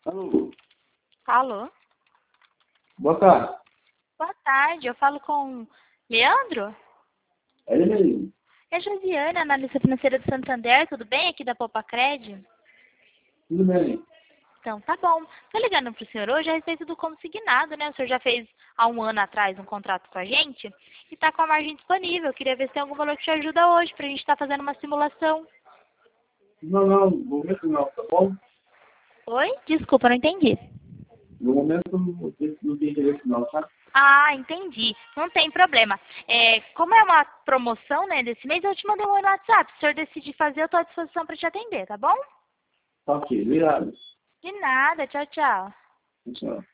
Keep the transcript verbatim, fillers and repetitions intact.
Alô, Alô? boa tarde. Boa tarde, eu falo com Leandro? É ele aí. É Josiane, analista financeira do Santander, tudo bem? Aqui da Popacred? Tudo bem? Então, tá bom. Tô ligando pro senhor hoje a respeito do consignado, né? O senhor já fez há um ano atrás um contrato com a gente e tá com a margem disponível. Eu queria ver se tem algum valor que te ajuda hoje pra gente estar fazendo uma simulação. Não, não, no momento não, tá bom? Oi? Desculpa, não entendi. No momento não tem não tem interesse não, tá? Ah, entendi. Não tem problema. É, como é uma promoção, né, desse mês, eu te mandei um oi no WhatsApp. Se o senhor decidir fazer, eu tô à disposição para te atender, tá bom? Tá ok, obrigado. De nada. Tchau, tchau. Tchau.